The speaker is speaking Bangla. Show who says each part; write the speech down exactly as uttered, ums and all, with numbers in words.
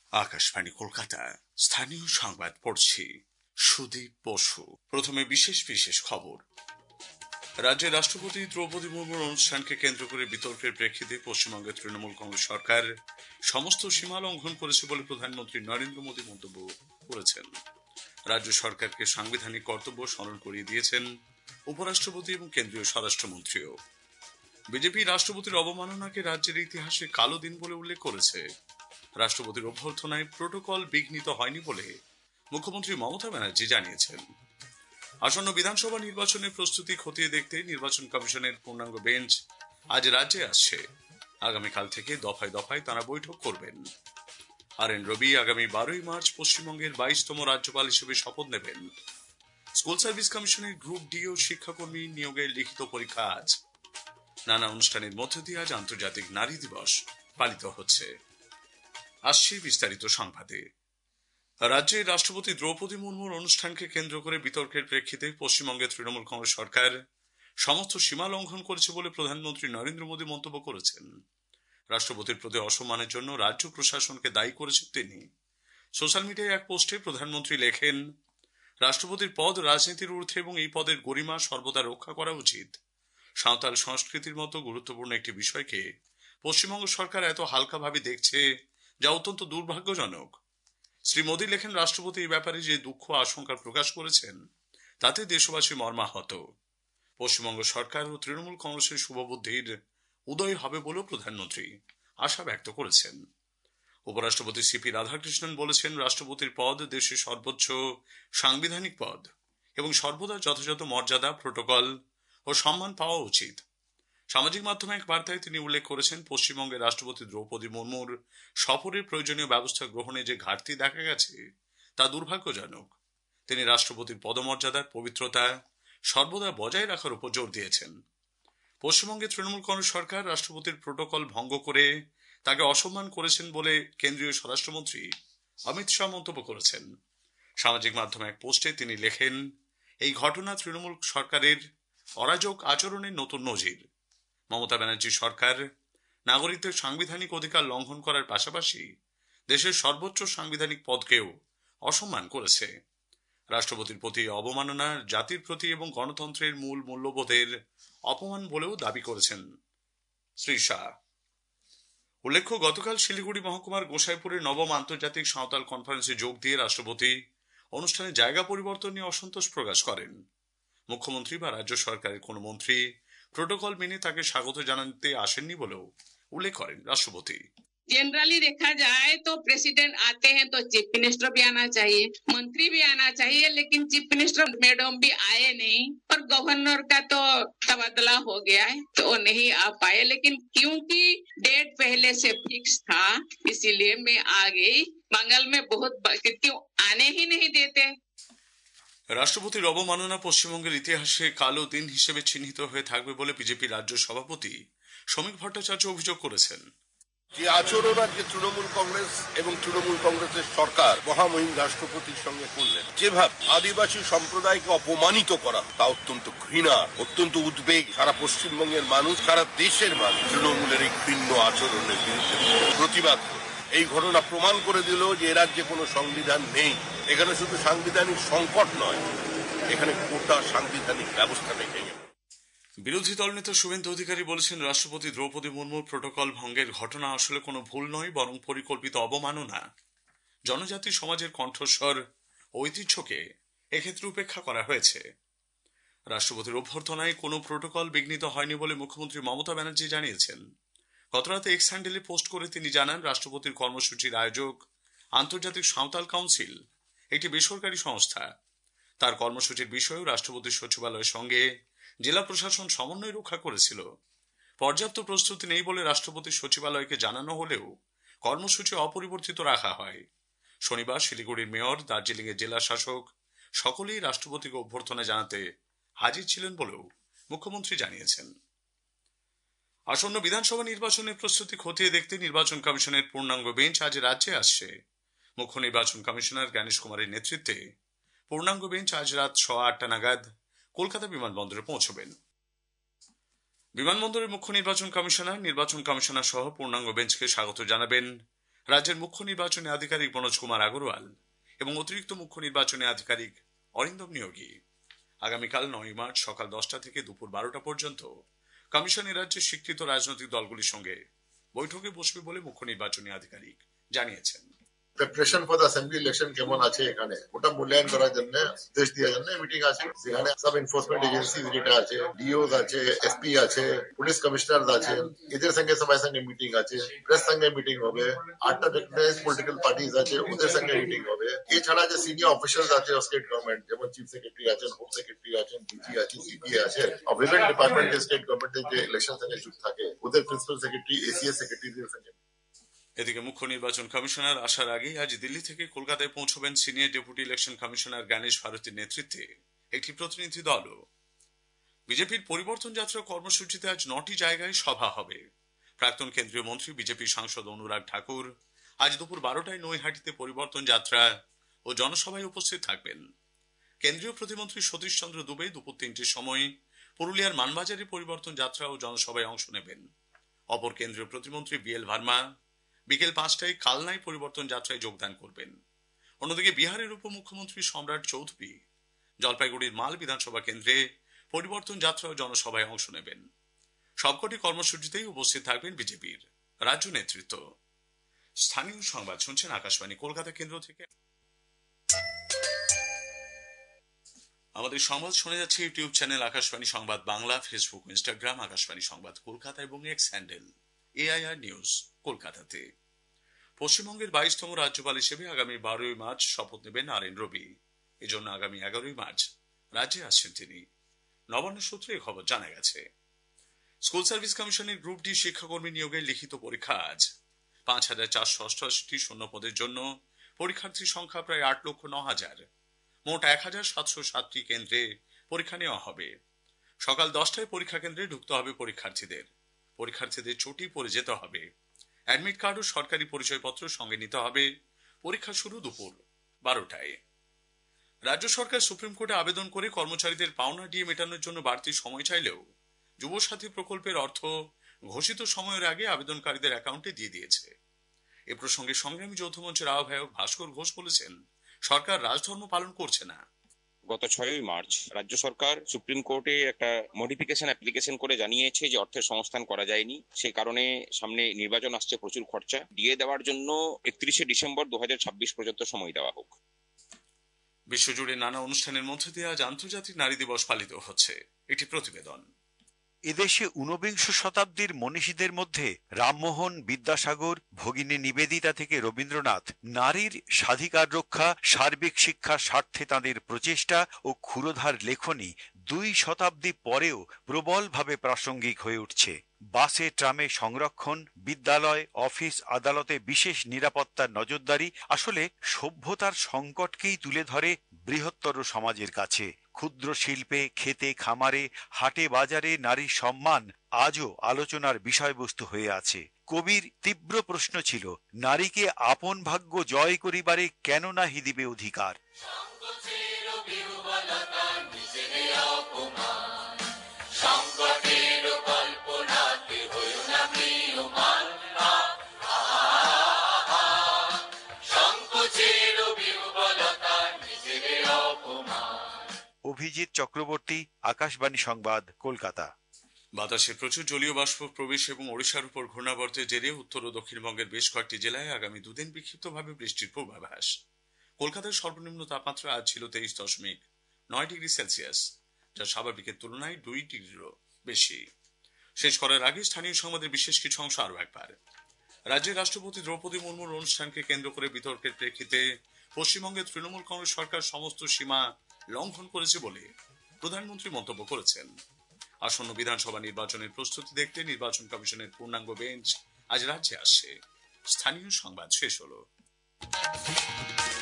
Speaker 1: আকাশবাণী কলকাতা, স্থানীয় সংবাদ পড়ছি সুদীপ বসু। প্রথমে বিশেষ বিশেষ খবর। রাজ্যের রাষ্ট্রপতি দ্রৌপদী মুর্মুর অনুষ্ঠানকে কেন্দ্র করে বিতর্কের প্রেক্ষিতে পশ্চিমবঙ্গের তৃণমূল কংগ্রেস সরকার সমস্ত সীমা লঙ্ঘন করেছে বলে প্রধানমন্ত্রী নরেন্দ্র মোদী মন্তব্য করেছেন। রাজ্য সরকারকে সাংবিধানিক কর্তব্য স্মরণ করিয়ে দিয়েছেন উপরাষ্ট্রপতি এবং কেন্দ্রীয় স্বরাষ্ট্রমন্ত্রীও। বিজেপি রাষ্ট্রপতির অবমাননাকে রাজ্যের ইতিহাসে কালো দিন বলে উল্লেখ করেছে। রাষ্ট্রপতির অভ্যর্থনায় প্রোটোকল বিঘ্নিত হয়নি বলে মুখ্যমন্ত্রী মমতা ব্যানার্জি জানিয়েছেন। আসন্ন বিধানসভা নির্বাচনের প্রস্তুতি খতিয়ে দেখতে নির্বাচন কমিশনের পূর্ণাঙ্গ বেঞ্চ আজ রাজ্যে আসছে। আগামীকাল থেকে দফায় দফায় তারা বৈঠক করবেন। আর এন রবি আগামী বারোই মার্চ পশ্চিমবঙ্গের বাইশতম রাজ্যপাল হিসেবে শপথ নেবেন। স্কুল সার্ভিস কমিশনের গ্রুপ ডি ও শিক্ষাকর্মী নিয়োগের লিখিত পরীক্ষা আজ। নানা অনুষ্ঠানের মধ্য দিয়ে আজ আন্তর্জাতিক নারী দিবস পালিত হচ্ছে। আসছে বিস্তারিত সংবাদে। রাজ্যের রাষ্ট্রপতি দ্রৌপদী মুর্মুর অনুষ্ঠানকে কেন্দ্র করে বিতর্কের প্রেক্ষিতে পশ্চিমবঙ্গের তৃণমূল কংগ্রেস সরকার সমস্ত সীমা লঙ্ঘন করেছে বলে প্রধানমন্ত্রী নরেন্দ্র মোদী মন্তব্য করেছেন। রাষ্ট্রপতির প্রতি অসম্মানের জন্য রাজ্য প্রশাসনকে দায়ী করেছেন তিনি। সোশ্যাল মিডিয়ায় এক পোস্টে প্রধানমন্ত্রী লেখেন, রাষ্ট্রপতির পদ রাজনীতির ঊর্ধ্বে এবং এই পদের গরিমা সর্বদা রক্ষা করা উচিত। সাঁওতাল সংস্কৃতির মতো গুরুত্বপূর্ণ একটি বিষয়কে পশ্চিমবঙ্গ সরকার এত হালকাভাবে দেখছে, যা অত্যন্ত দুর্ভাগ্যজনক। শ্রী মোদী লেখেন, রাষ্ট্রপতি এই ব্যাপারে যে দুঃখ আশঙ্কা প্রকাশ করেছেন তাতে দেশবাসী মর্মাহত। পশ্চিমবঙ্গ সরকার ও তৃণমূল কংগ্রেসের শুভবুদ্ধির উদয় হবে বলেও প্রধানমন্ত্রী আশা ব্যক্ত করেছেন। উপরাষ্ট্রপতি সিপি রাধাকৃষ্ণন বলেছেন, রাষ্ট্রপতির পদ দেশের সর্বোচ্চ সাংবিধানিক পদ এবং সর্বদা যথাযথ মর্যাদা, প্রোটোকল ও সম্মান পাওয়া উচিত। সামাজিক মাধ্যমে এক বার্তায় তিনি উল্লেখ করেছেন, পশ্চিমবঙ্গের রাষ্ট্রপতি দ্রৌপদী মুর্মুর সফরের প্রয়োজনীয় ব্যবস্থা গ্রহণে যে ঘাটতি দেখা গেছে তা দুর্ভাগ্যজনক। তিনি রাষ্ট্রপতির পদমর্যাদার পবিত্রতা সর্বদা বজায় রাখার উপর জোর দিয়েছেন। পশ্চিমবঙ্গের তৃণমূল কংগ্রেস সরকার রাষ্ট্রপতির প্রোটোকল ভঙ্গ করে তাকে অসম্মান করেছেন বলে কেন্দ্রীয় স্বরাষ্ট্রমন্ত্রী অমিত শাহ মন্তব্য করেছেন। সামাজিক মাধ্যমে এক পোস্টে তিনি লেখেন, এই ঘটনা তৃণমূল সরকারের অরাজক আচরণের নতুন নজির। মমতা ব্যানার্জি সরকার নাগরিকদের সাংবিধানিক অধিকার লঙ্ঘন করার পাশাপাশি দেশের সর্বোচ্চ সাংবিধানিক পদকেও অসম্মান করেছে। রাষ্ট্রপতির প্রতি অবমাননা জাতির প্রতি এবং গণতন্ত্রের মূল মূল্যবোধের অপমান বলেও দাবি করেছেন শ্রী শাহ। উল্লেখ্য, গতকাল শিলিগুড়ি মহকুমার গোসাইপুরের নবম আন্তর্জাতিক সাঁওতাল কনফারেন্সে যোগ দিয়ে রাষ্ট্রপতি অনুষ্ঠানে জায়গা পরিবর্তন নিয়ে অসন্তোষ প্রকাশ করেন। মুখ্যমন্ত্রী বা রাজ্য সরকারের কোন মন্ত্রী प्रोटोकॉल मेने ताके स्वागत জানাতে আসেননি বলেও উল্লেখ করেন রাষ্ট্রপতি।
Speaker 2: जनरली देखा जाए तो प्रेसिडेंट आते हैं तो चीफ मिनिस्टर भी आना चाहिए, मंत्री भी आना चाहिए, लेकिन चीफ मिनिस्टर मैडम भी आए नहीं और गवर्नर का तो तबादला हो गया है तो नहीं आ पाए। लेकिन क्योंकि डेट पहले से फिक्स था इसीलिए मैं आ गई। बंगाल में बहुत क्यों आने ही नहीं देते।
Speaker 1: রাষ্ট্রপতির অবমাননা পশ্চিমবঙ্গের ইতিহাসে কালো দিন হিসেবে চিহ্নিত হয়ে থাকবে বলে বিজেপি রাজ্য সভাপতি সমীক ভট্টাচার্য অভিযোগ করেছেন।
Speaker 3: যে আচরণ আজকে তৃণমূল কংগ্রেস এবং তৃণমূল কংগ্রেসের সরকার মহামহিম রাষ্ট্রপতির সঙ্গে করলেন, যেভাবে আদিবাসী সম্প্রদায়কে অপমানিত করা, তা অত্যন্ত ঘৃণা, অত্যন্ত উদ্বেগ। সারা পশ্চিমবঙ্গের মানুষ, সারা দেশের মানুষ তৃণমূলের এই ঘৃণ্য আচরণের বিরুদ্ধে প্রতিবাদ। এই ঘটনা প্রমাণ করে দিল যে এ রাজ্যে কোনো সংবিধান নেই। এখানে শুধু সাংবিধানিক সংকট নয়, এখানে গোটা সাংবিধানিক ব্যবস্থা ভেঙে গেল।
Speaker 1: বিরোধী দলনেতা শুভেন্দু অধিকারী বলেছেন, রাষ্ট্রপতি দ্রৌপদী মুর্মুর প্রোটোকল ভঙ্গের ঘটনা আসলে কোনো ভুল নয়, বরং পরিকল্পিত অবমাননা। জনজাতি সমাজের কণ্ঠস্বর ঐতিহ্যকে এক্ষেত্রে উপেক্ষা করা হয়েছে। রাষ্ট্রপতির অভ্যর্থনায় কোনো প্রোটোকল বিঘ্নিত হয়নি বলে মুখ্যমন্ত্রী মমতা ব্যানার্জি জানিয়েছেন। গতরাতে এক্স হ্যান্ডেলে পোস্ট করে তিনি জানান, রাষ্ট্রপতির কর্মসূচির আয়োজক আন্তর্জাতিক সাঁওতাল কাউন্সিল একটি বেসরকারি সংস্থা। তার কর্মসূচির বিষয়েও রাষ্ট্রপতির সচিবালয়ের সঙ্গে জেলা প্রশাসন সমন্বয় রক্ষা করেছিল। পর্যাপ্ত প্রস্তুতি নেই বলে রাষ্ট্রপতির সচিবালয়কে জানানো হলেও কর্মসূচি অপরিবর্তিত রাখা হয়। শনিবার শিলিগুড়ির মেয়র, দার্জিলিং এর জেলা শাসক সকলেই রাষ্ট্রপতিকে অভ্যর্থনা জানাতে হাজির ছিলেন বলেও মুখ্যমন্ত্রী জানিয়েছেন। আসন্ন বিধানসভা নির্বাচনের প্রস্তুতি খতিয়ে দেখতে নির্বাচন কমিশনের পূর্ণাঙ্গ বেঞ্চ আজ রাজ্যে আসছে। মুখ্য নির্বাচন কমিশনার জ্ঞানেশ কুমারের নেতৃত্বে পূর্ণাঙ্গ বেঞ্চ আজ রাত সোয়া আটটা নাগাদ কলকাতা বিমানবন্দরে পৌঁছবেন। বিমানবন্দরের মুখ্য নির্বাচন কমিশনার, নির্বাচন কমিশনার সহ পূর্ণাঙ্গ বেঞ্চকে স্বাগত জানাবেন রাজ্যের মুখ্য নির্বাচনী আধিকারিক মনোজ কুমার আগরওয়াল এবং অতিরিক্ত মুখ্য নির্বাচনী আধিকারিক অরিন্দম নিয়োগী আগামীকাল নয় মার্চ সকাল দশটা থেকে দুপুর বারোটা পর্যন্ত কমিশনের রাজ্যের স্বীকৃত রাজনৈতিক দলগুলির সঙ্গে বৈঠকে বসবে বলে মুখ্য নির্বাচনী আধিকারিক জানিয়েছেন।
Speaker 4: Preparation for the assembly election কেমন আছে এখানে ওটা মূল্যায়ন করার জন্য দেশ দেওয়ার জন্য মিটিং আছে। সেখানে সব এনফোর্সমেন্ট এজেন্সি যেটা আছে, ডিওস আছে, এসপি আছে, পুলিশ কমিশনার আছে, এদের সঙ্গে সবাই সঙ্গে মিটিং আছে, প্রেস সঙ্গে মিটিং হবে, আটটা রেকগনাইজ পলিটিক্যাল পার্টিজ আছে ওদের সঙ্গে মিটিং হবে। এছাড়া যে সিনিয়র অফিসিয়ালস আছে স্টেট গভর্নমেন্ট, যেমন চিফ সেক্রেটারি আছেন, হোম সেক্রেটারি আছেন, ডিজি আছে, সিপিএ আছে, বিভিন্ন ডিপার্টমেন্টের স্টেট গভর্নমেন্টের যে ইলেকশন সঙ্গে যুক্ত থাকে ওদের প্রিন্সিপাল সেক্রেটারি, এসিএস সেক্রেটারিদের সঙ্গে।
Speaker 1: এদিকে মুখ্য নির্বাচন কমিশনার আসার আগেই আজ দিল্লি থেকে কলকাতায় পৌঁছবেন senior deputy election commissioner Gyanesh ভারতীর নেতৃত্বে একটি প্রতিনিধি দল। বিজেপির পরিবর্তন যাত্রা কর্মসূচিতে আজ নটি জায়গায় সভা হবে। প্রাক্তন কেন্দ্রীয় মন্ত্রী বিজেপি সাংসদ অনুরাগ ঠাকুর আজ দুপুর বারোটায় নৈহাটিতে পরিবর্তন যাত্রা ও জনসভায় উপস্থিত থাকবেন। কেন্দ্রীয় প্রতিমন্ত্রী সতীশ চন্দ্র দুবে দুপুর তিনটির সময় পুরুলিয়ার মানবাজারে পরিবর্তন যাত্রা ও জনসভায় অংশ নেবেন। অপর কেন্দ্রীয় প্রতিমন্ত্রী বি এল ভার্মা বিকেল পাঁচটায় কালনায় পরিবর্তন যাত্রায় যোগদান করবেন। অন্যদিকে বিহারের উপমুখ্যমন্ত্রী সম্রাট চৌধুরী জলপাইগুড়ির মাল বিধানসভা কেন্দ্রে পরিবর্তন যাত্রা ও জনসভায় অংশ নেবেন। সবকটি কর্মসূচিতেই উপস্থিত থাকবেন বিজেপির রাজ্য নেতৃত্ব। স্থানীয় সংবাদ শুনছেন আকাশবাণী কলকাতা কেন্দ্র থেকে। আমাদের সংবাদ শোনা যাচ্ছে ইউটিউব চ্যানেল আকাশবাণী সংবাদ বাংলা, ফেসবুক, ইনস্টাগ্রাম আকাশবাণী সংবাদ কলকাতা এবং এক্স হ্যান্ডেল এআইআর নিউজ কলকাতাতে। পশ্চিমবঙ্গের বাইশতম রাজ্যপাল হিসেবে আগামী বারোই মার্চ শপথ নেবেন আর এন রবি। এজন্য আগামী এগারোই মার্চ রাজ্যে আসছেন তিনি। নবান্ন সূত্রে খবর জানা গেছে। স্কুল সার্ভিস কমিশনের গ্রুপ ডি শিক্ষাকর্মী নিয়োগের লিখিত পরীক্ষা আজ। পাঁচ হাজার চারশো অষ্টআশিটি শূন্য পদের জন্য পরীক্ষার্থীর সংখ্যা প্রায় আট লক্ষ ন হাজার। মোট এক হাজার সাতশো সাতটি কেন্দ্রে পরীক্ষা নেওয়া হবে। সকাল দশটায় পরীক্ষা কেন্দ্রে ঢুকতে হবে পরীক্ষার্থীদের। পরীক্ষার্থীদের ছুটি পড়ে যেতে হবে। অ্যাডমিট কার্ড ও সরকারি পরিচয়পত্র সঙ্গে নিতে হবে। পরীক্ষা শুরু দুপুর বারোটায়। রাজ্য সরকার সুপ্রিম কোর্টে আবেদন করে কর্মচারীদের পাওনা ডিএ মেটানোর জন্য বাড়তি সময় চাইলেও যুবসাথী প্রকল্পের অর্থ ঘোষিত সময়ের আগে আবেদনকারীদের অ্যাকাউন্টে দিয়ে দিয়েছে। এ প্রসঙ্গে সংগ্রামী যৌথ মঞ্চের আহ্বায়ক ভাস্কর ঘোষ বলেছেন, সরকার রাজধর্ম পালন করছে না।
Speaker 5: গত ছয়ই মার্চ রাজ্য সরকার সুপ্রিম কোর্টে একটা মডিফিকেশন অ্যাপ্লিকেশন করে জানিয়েছে যে অর্থের সংস্থান করা যায়নি। সেই কারণে সামনে নির্বাচন আসছে, প্রচুর খরচা। ডিএ দেওয়ার জন্য একত্রিশে ডিসেম্বর দু হাজার ছাব্বিশ পর্যন্ত সময় দেওয়া হোক।
Speaker 1: বিশ্বজুড়ে নানা অনুষ্ঠানের মধ্যে দিয়ে আজ আন্তর্জাতিক নারী দিবস পালিত হচ্ছে। একটি প্রতিবেদন।
Speaker 6: এদেশে ঊনবিংশ শতাব্দীর মনীষীদের মধ্যে রামমোহন, বিদ্যাসাগর, ভগিনী নিবেদিতা থেকে রবীন্দ্রনাথ নারীর স্বাধিকার রক্ষা, সার্বিক শিক্ষার স্বার্থে তাঁদের প্রচেষ্টা ও ক্ষুরধার লেখনী দুই শতাব্দী পরেও প্রবলভাবে প্রাসঙ্গিক হয়ে উঠছে। বাসে ট্রামে সংরক্ষণ, বিদ্যালয়, অফিস, আদালতে বিশেষ নিরাপত্তার নজরদারি আসলে সভ্যতার সংকটকেই তুলে ধরে বৃহত্তর সমাজের কাছে। ক্ষুদ্র শিল্পে, খেতে খামারে, হাটে বাজারে নারীর সম্মান আজও আলোচনার বিষয়বস্তু হয়ে আছে। কবির তীব্র প্রশ্ন ছিল, নারীকে আপন ভাগ্য জয় করিবারে কেন নাহি দিবে অধিকার। অভিজিৎ চক্রবর্তী, আকাশবাণী সংবাদ, কলকাতা।
Speaker 1: বাতাসে প্রচুর জলীয় বাষ্প প্রবেশ এবং ওড়িশার উপর ঘূর্ণাবর্তের জেরে উত্তর ও দক্ষিণবঙ্গের বেশ কয়েকটি জেলায় আগামী দুদিন বিক্ষিপ্তভাবে বৃষ্টির পূর্বাভাস। কলকাতার সর্বনিম্ন তাপমাত্রা আজ ছিল তেইশ দশমিক নয় ডিগ্রি সেলসিয়াস, যা স্বাভাবিকের তুলনায় দুই ডিগ্রিরও বেশি। শেষ করার আগে স্থানীয় সংবাদের বিশেষ কিছু অংশ আরও একবার। রাজ্যের রাষ্ট্রপতি দ্রৌপদী মুর্মুর অনুষ্ঠানকে কেন্দ্র করে বিতর্কের প্রেক্ষিতে পশ্চিমবঙ্গের তৃণমূল কংগ্রেস সরকার সমস্ত সীমা লঙ্ঘন করেছে বলে প্রধানমন্ত্রী মন্তব্য করেছেন। আসন্ন বিধানসভা নির্বাচনের প্রস্তুতি দেখতে নির্বাচন কমিশনের পূর্ণাঙ্গ বেঞ্চ আজ রাজ্যে আসছে। স্থানীয় সংবাদ শেষ হলো।